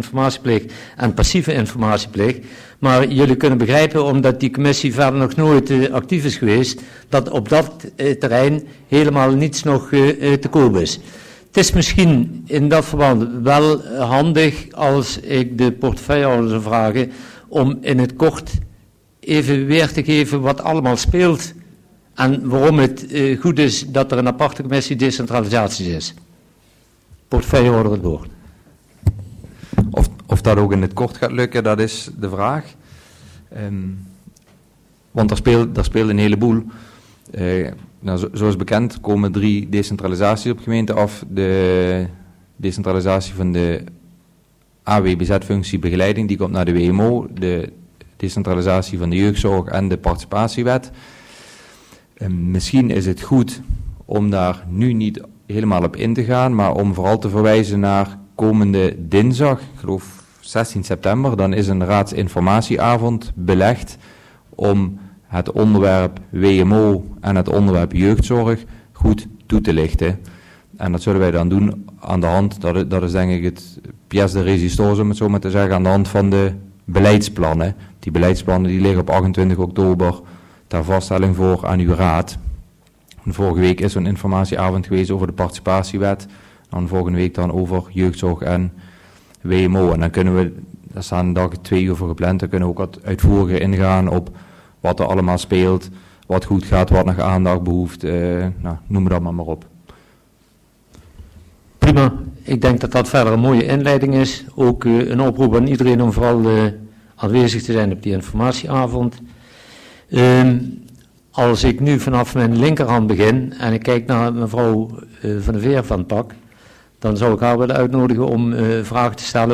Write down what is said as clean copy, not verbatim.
informatieplicht en passieve informatieplicht. Maar jullie kunnen begrijpen, omdat die commissie verder nog nooit actief is geweest, dat op dat terrein helemaal niets nog te koop is. Het is misschien in dat verband wel handig als ik de portefeuillehouder zou vragen om in het kort even weer te geven wat allemaal speelt en waarom het goed is dat er een aparte commissie decentralisatie is. Portefeuillehouder het woord. Of dat ook in het kort gaat lukken, dat is de vraag. Want daar speelt een heleboel. Zoals bekend komen 3 decentralisaties op gemeente af. De decentralisatie van de AWBZ-functie begeleiding, die komt naar de WMO. De decentralisatie van de jeugdzorg en de participatiewet. Misschien is het goed om daar nu niet helemaal op in te gaan, maar om vooral te verwijzen naar komende dinsdag, ik geloof 16 september, dan is een raadsinformatieavond belegd om het onderwerp WMO en het onderwerp jeugdzorg goed toe te lichten. En dat zullen wij dan doen aan de hand, dat is denk ik het pièce de résistance, om het zo maar te zeggen, aan de hand van de beleidsplannen. Die beleidsplannen die liggen op 28 oktober ter vaststelling voor aan uw raad. En vorige week is zo'n informatieavond geweest over de participatiewet. En volgende week dan over jeugdzorg en WMO. En dan kunnen we, daar staan een dag 2 uur voor gepland, dan kunnen we ook wat uitvoeriger ingaan op wat er allemaal speelt, wat goed gaat, wat nog aandacht behoeft. Noem het allemaal maar op. Prima, ik denk dat dat verder een mooie inleiding is. Ook een oproep aan iedereen om vooral aanwezig te zijn op die informatieavond. Als ik nu vanaf mijn linkerhand begin en ik kijk naar mevrouw Van der Veer van het PAK, dan zou ik haar willen uitnodigen om vragen te stellen